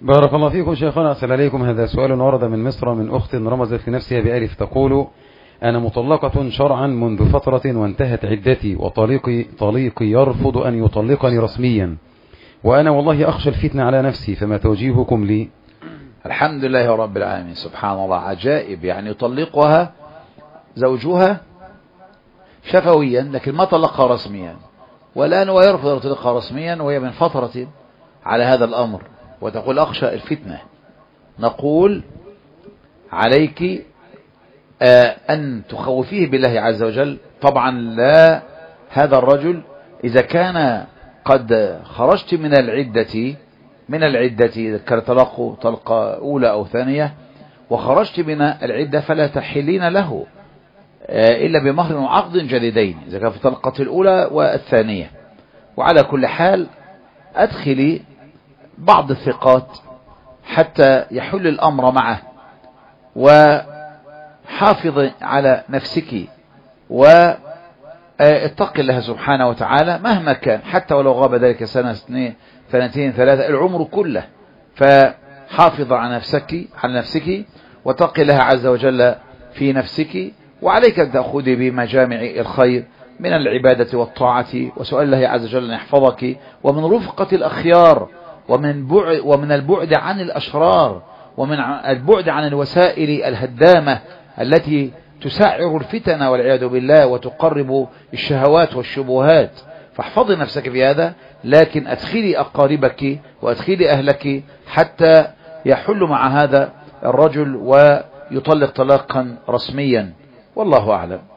بارك الله فيكم شيخنا. أسأل عليكم، هذا سؤال ورد من مصر من أخت رمزت لنفسها بألف، تقول: أنا مطلقة شرعا منذ فترة وانتهت عدتي، وطليقي يرفض أن يطلقني رسميا، وأنا والله أخشى الفتنة على نفسي، فما توجيهكم لي؟ الحمد لله رب العالمين. سبحان الله، عجائب. يعني يطلقها زوجها شفويا لكن ما طلقها رسميا، والآن هو يرفض أن يطلقها رسميا وهي من فترة على هذا الأمر، وتقول أخشى الفتنة. نقول عليك أن تخوفيه بالله عز وجل. طبعا لا، هذا الرجل إذا كان قد خرجت من العدة إذا كان طلقة أولى أو ثانية وخرجت من العدة، فلا تحلين له إلا بمهر وعقد جديدين إذا كان في الطلقة الأولى والثانية. وعلى كل حال أدخلي بعض الثقات حتى يحل الأمر معه، وحافظ على نفسك واتق الله سبحانه وتعالى مهما كان، حتى ولو غاب ذلك سنة، سنتين، ثلاثة، العمر كله. فحافظ على نفسك واتق الله عز وجل في نفسك، وعليك أن تأخذي بمجامع الخير من العبادة والطاعة وسؤال الله عز وجل أن يحفظك، ومن رفقة الأخيار، ومن البعد عن الأشرار، ومن البعد عن الوسائل الهدامة التي تسعر الفتن والعياذ بالله وتقرب الشهوات والشبهات. فاحفظي نفسك في هذا، لكن أدخلي أقاربك وأدخلي أهلك حتى يحل مع هذا الرجل ويطلق طلاقا رسميا، والله أعلم.